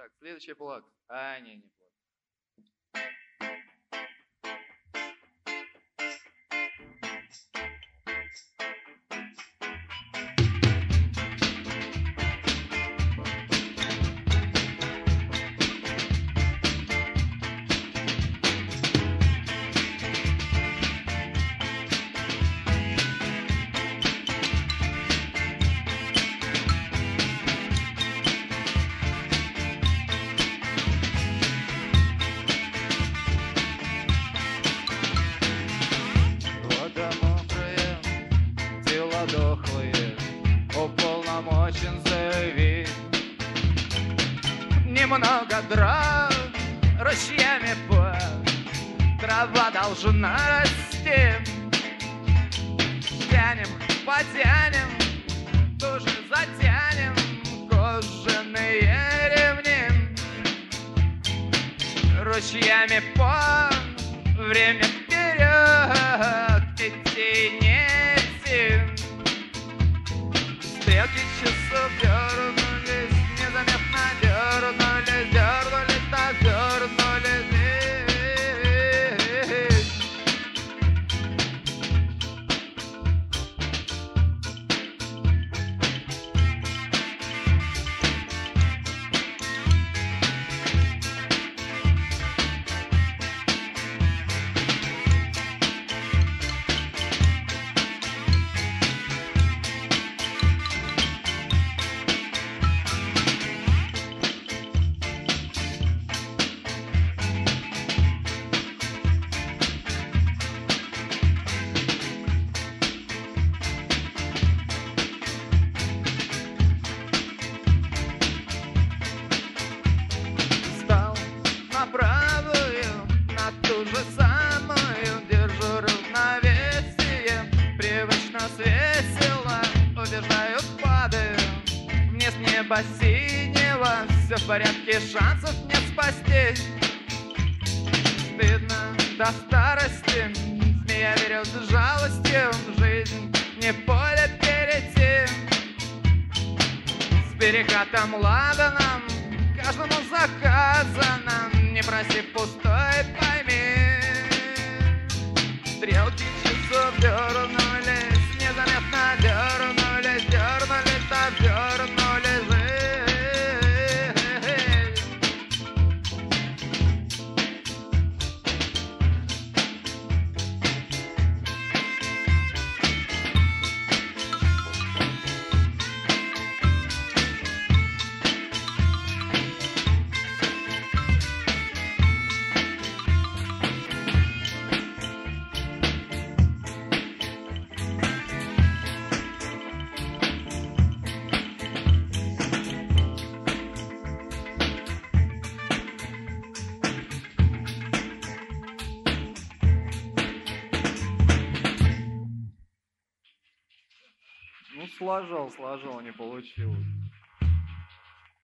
Так, следующий блок. А, не блок. Вода мокрая, тела дохлые, уполномочен заявить. Немного дров ручьями по трава должна расти. Тянем, потянем, тоже затянем кожаные ремни. Ручьями по время вперед идти не идти. Стрелки часов дернулись, незаметно дернулись, дернулись, так дернулись. Стал на правую, на ту же самую, держу равновесие, привычно свесила, убеждаю, падаю вниз неба синего, все в порядке, шансов нет спастись. Стыдно до старости, змея берет с жалостью, в жизнь не поле перейти. С перекатом ладаном каждому заказано, не проси пустой, пойми. Стрелки часов дернулись, незаметно дернулись, дернулись, так дернулись. Ну, сложил, не получилось.